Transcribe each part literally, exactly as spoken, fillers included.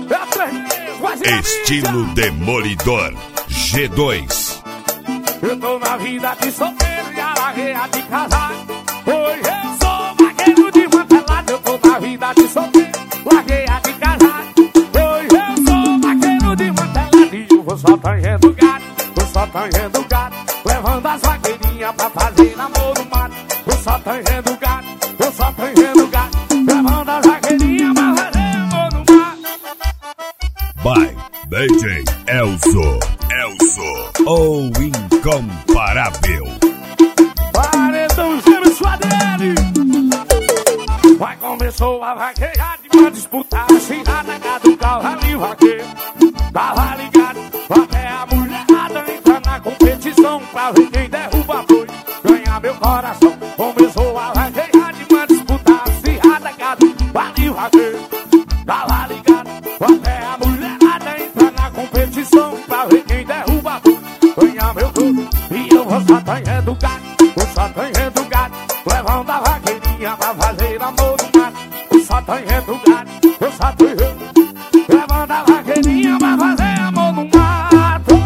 Estilo Demolidor G dois. Eu tô na vida de solteiro e a largueira de casar. Hoje eu sou vaqueiro de mantelado. Eu tô na vida de solteiro, largueira de casar. Hoje eu sou vaqueiro de mantelado. E eu vou só tangendo gato, vou só tangendo gato, levando as vaqueirinhas pra fazer amor no mato. Vou só tangendo gato, vou só tangendo gato, levando as vaqueirinhas pra fazer amor no mato. By D J Elzo, Elzo, o incomparável. Paredão gêmeo suadeiro. Vai começou a vaquejada e uma disputa acirrada. Cada carro ali vaqueiro tava ligado, até a mulherada entra na competição pra ver quem derruba boi, ganhar meu coração. Começou a vaquejada e uma disputa acirrada. Cada carro ali vaqueiro tava ligado, até a mulherada entra na competição pra ver quem derruba boi, ganhar meu tudo. E eu vou só tangendo gato, vou só tangendo gato, levando a vaqueirinha pra fazer amor no mato. Vou só tangendo gato, vou só tangendo, levando a vaqueirinha pra fazer amor no mato.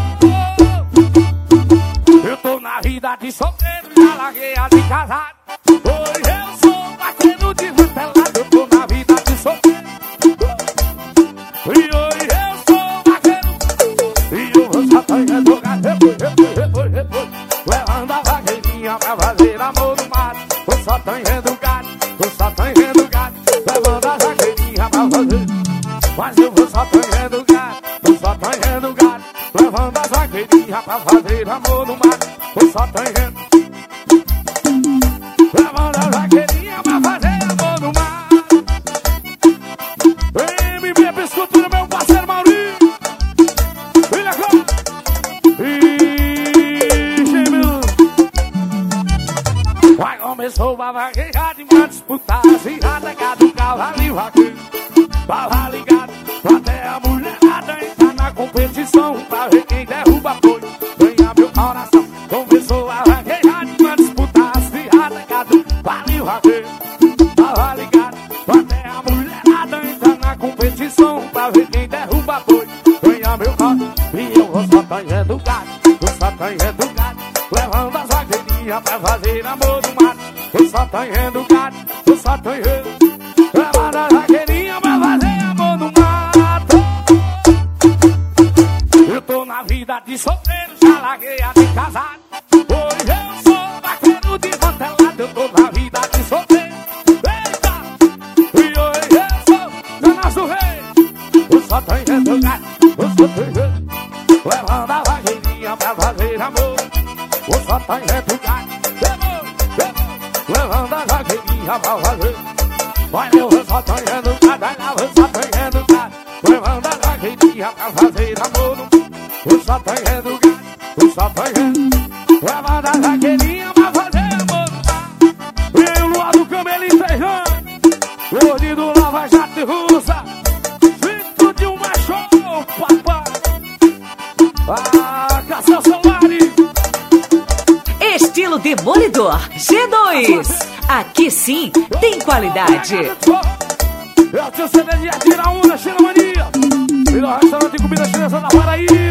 Eu tô na vida de solteiro e a largueira de casado. Hoje eu sou vaqueiro de mantelado. Eu tô na vida de solteiro e hoje eu sou vaqueiro. E eu vou só tangendo gato, depois, depois, depois, depois, levando a vaqueirinha pra fazer amor no mato. Vou só tangendo gato, vou só tangendo gato, levando a vaqueirinha pra fazer. Mas eu vou só tangendo gato, vou só tangendo gato, levando as vaqueirinhas pra fazer amor no mato. Vou só tangendo, levando as vaqueirinhas pra fazer amor no mato. M B Pescultura, meu parceiro Maurinho. Vem agora. E gêmeo. Vai começou a vaquejada e uma disputa acirrada. Cada carro ali vaqueiro tava ligado, até a mulherada entra na competição pra ver quem derruba boi, ganha meu coração. Começou a vaquejada e uma disputa acirrada. Cada ali vaqueiro tava ligado, até a mulherada entra na competição pra ver quem derruba boi, ganha meu coração. E eu vou só tangendo gato, vou só tangendo gato, levando as vaqueirinhas pra fazer amor no mato. Vou só tangendo gato, vou só tangendo, levando as vaqueirinhas pra fazer amor no mato. Eu tô na vida de solteiro, já larguei a de casado. Hoje eu sou vaqueiro de mantelado. Eu tô na vida de solteiro, eita! E hoje eu sou Jonas do Rei. Eu só tangendo gato, eu só tangendo, levando a vaqueirinha pra fazer amor. Eu só tangendo gato, levando a vaqueirinha pra fazer. Olha, eu vou só tangendo gato, eu vou só tangendo gato, levando a vaqueirinha pra fazer amor. Eu só tangendo gato, eu só tangendo, levando a vaqueirinha pra fazer amor. E o Luar do Camelinho Feijão, gordinho do Lava Jato e Russa, filho de um macho, papai. Ah, Cassel Solari. Estilo Demolidor G dois. Aqui sim tem qualidade. Eu tenho C D de Atiraúna, Cheira Mania, melhor restaurante de comida chinesa da Paraíba.